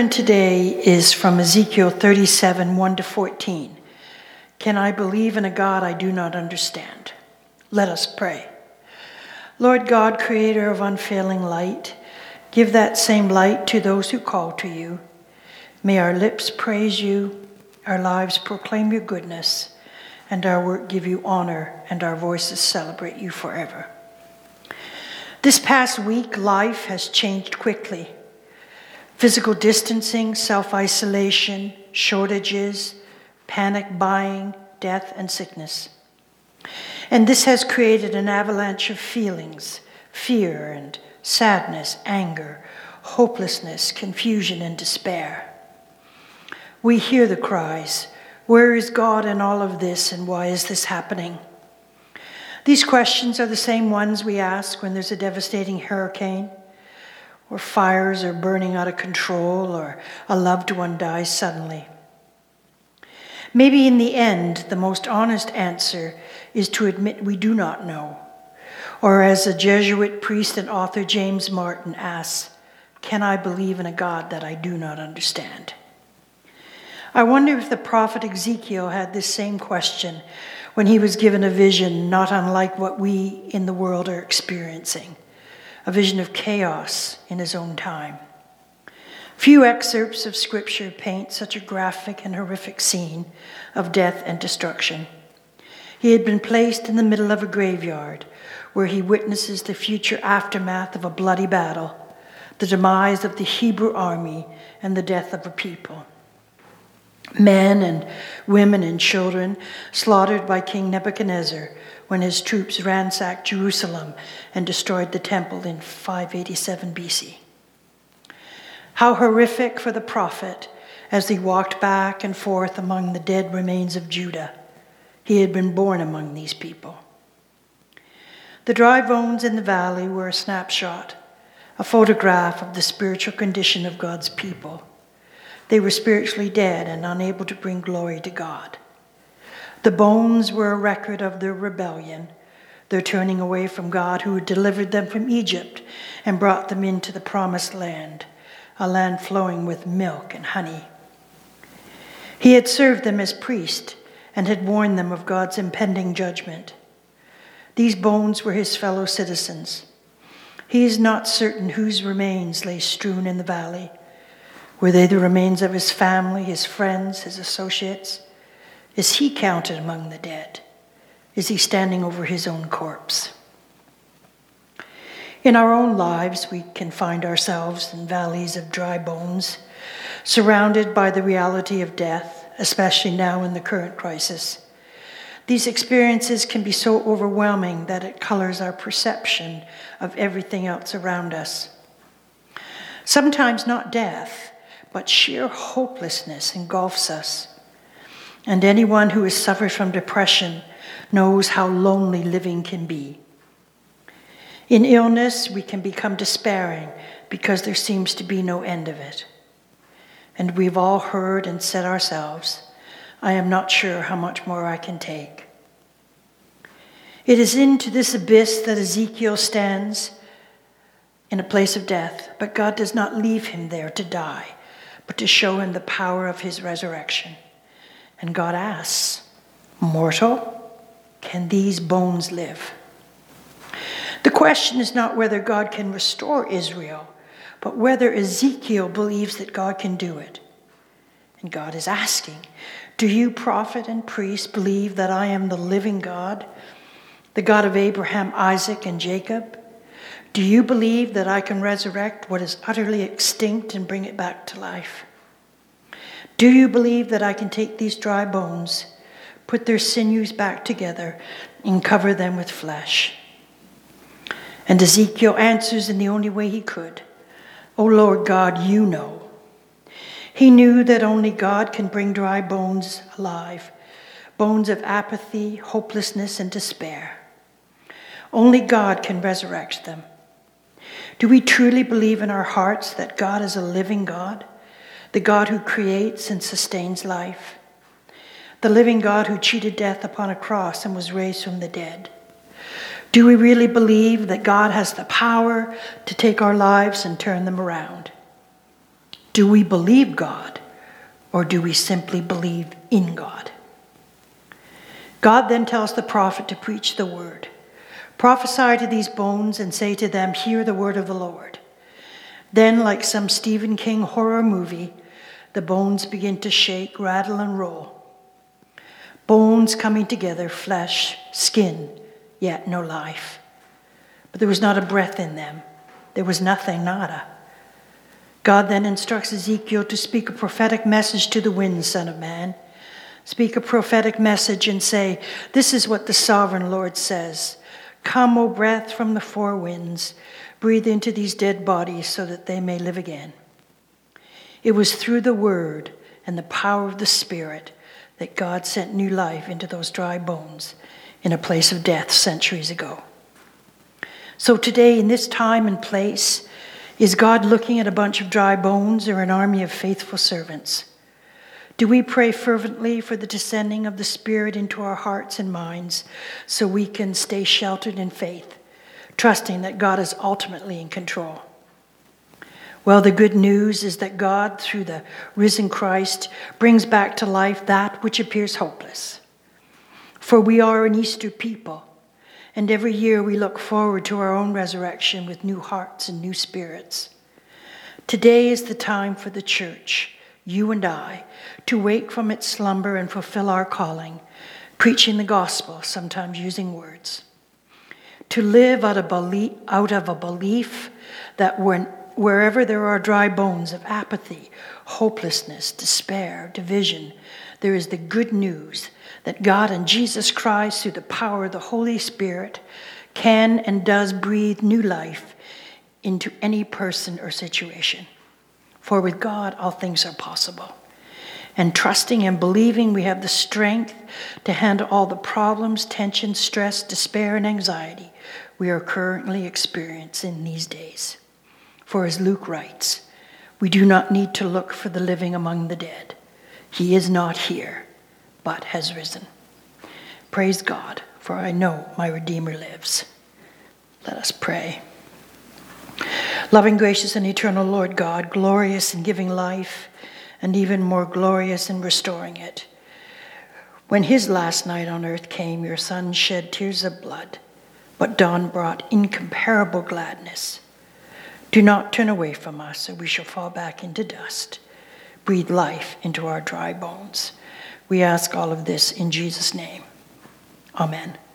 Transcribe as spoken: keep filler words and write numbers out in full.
sermon today is from Ezekiel thirty-seven, one to fourteen. Can I believe in a God I do not understand? Let us pray. Lord God, creator of unfailing light, give that same light to those who call to you. May our lips praise you, our lives proclaim your goodness, and our work give you honor, and our voices celebrate you forever. This past week, life has changed quickly. Physical distancing, self-isolation, shortages, panic buying, death, and sickness. And this has created an avalanche of feelings, fear and sadness, anger, hopelessness, confusion, and despair. We hear the cries, where is God in all of this, and why is this happening? These questions are the same ones we ask when there's a devastating hurricane, or fires are burning out of control, or a loved one dies suddenly. Maybe in the end, the most honest answer is to admit we do not know. Or as a Jesuit priest and author James Martin asks, can I believe in a God that I do not understand? I wonder if the prophet Ezekiel had this same question when he was given a vision not unlike what we in the world are experiencing, a vision of chaos in his own time. Few excerpts of Scripture paint such a graphic and horrific scene of death and destruction. He had been placed in the middle of a graveyard where he witnesses the future aftermath of a bloody battle, the demise of the Hebrew army, and the death of a people. Men and women and children slaughtered by King Nebuchadnezzar when his troops ransacked Jerusalem and destroyed the temple in five eighty-seven B C. How horrific for the prophet as he walked back and forth among the dead remains of Judah. He had been born among these people. The dry bones in the valley were a snapshot, a photograph of the spiritual condition of God's people. They were spiritually dead and unable to bring glory to God. The bones were a record of their rebellion, their turning away from God who had delivered them from Egypt and brought them into the promised land, a land flowing with milk and honey. He had served them as priest and had warned them of God's impending judgment. These bones were his fellow citizens. He is not certain whose remains lay strewn in the valley. Were they the remains of his family, his friends, his associates? Is he counted among the dead? Is he standing over his own corpse? In our own lives, we can find ourselves in valleys of dry bones, surrounded by the reality of death, especially now in the current crisis. These experiences can be so overwhelming that it colors our perception of everything else around us. Sometimes not death, but sheer hopelessness engulfs us. And anyone who has suffered from depression knows how lonely living can be. In illness, we can become despairing because there seems to be no end of it. And we've all heard and said ourselves, I am not sure how much more I can take. It is into this abyss that Ezekiel stands in a place of death, but God does not leave him there to die, but to show him the power of his resurrection. And God asks, mortal, can these bones live? The question is not whether God can restore Israel, but whether Ezekiel believes that God can do it. And God is asking, do you, prophet and priest, believe that I am the living God, the God of Abraham, Isaac, and Jacob? Do you believe that I can resurrect what is utterly extinct and bring it back to life? Do you believe that I can take these dry bones, put their sinews back together, and cover them with flesh? And Ezekiel answers in the only way he could. O Lord God, you know. He knew that only God can bring dry bones alive, bones of apathy, hopelessness, and despair. Only God can resurrect them. Do we truly believe in our hearts that God is a living God, the God who creates and sustains life, the living God who cheated death upon a cross and was raised from the dead? Do we really believe that God has the power to take our lives and turn them around? Do we believe God, or do we simply believe in God? God then tells the prophet to preach the word. Prophesy to these bones and say to them, hear the word of the Lord. Then, like some Stephen King horror movie, the bones begin to shake, rattle, and roll. Bones coming together, flesh, skin, yet no life. But there was not a breath in them. There was nothing, nada. God then instructs Ezekiel to speak a prophetic message to the winds, Son of Man. Speak a prophetic message and say, this is what the sovereign Lord says. Come, O breath from the four winds, breathe into these dead bodies so that they may live again. It was through the word and the power of the Spirit that God sent new life into those dry bones in a place of death centuries ago. So today, in this time and place, is God looking at a bunch of dry bones or an army of faithful servants? Do we pray fervently for the descending of the Spirit into our hearts and minds so we can stay sheltered in faith, trusting that God is ultimately in control? Well, the good news is that God, through the risen Christ, brings back to life that which appears hopeless. For we are an Easter people, and every year we look forward to our own resurrection with new hearts and new spirits. Today is the time for the church, you and I, to wake from its slumber and fulfill our calling, preaching the gospel, sometimes using words. To live out of, belief, out of a belief that when, wherever there are dry bones of apathy, hopelessness, despair, division, there is the good news that God and Jesus Christ, through the power of the Holy Spirit, can and does breathe new life into any person or situation. For with God, all things are possible. And trusting and believing we have the strength to handle all the problems, tension, stress, despair, and anxiety we are currently experiencing these days. For as Luke writes, we do not need to look for the living among the dead. He is not here, but has risen. Praise God, for I know my Redeemer lives. Let us pray. Loving, gracious, and eternal Lord God, glorious in giving life, and even more glorious in restoring it. When his last night on earth came, your Son shed tears of blood, but dawn brought incomparable gladness. Do not turn away from us, or we shall fall back into dust. Breathe life into our dry bones. We ask all of this in Jesus' name. Amen.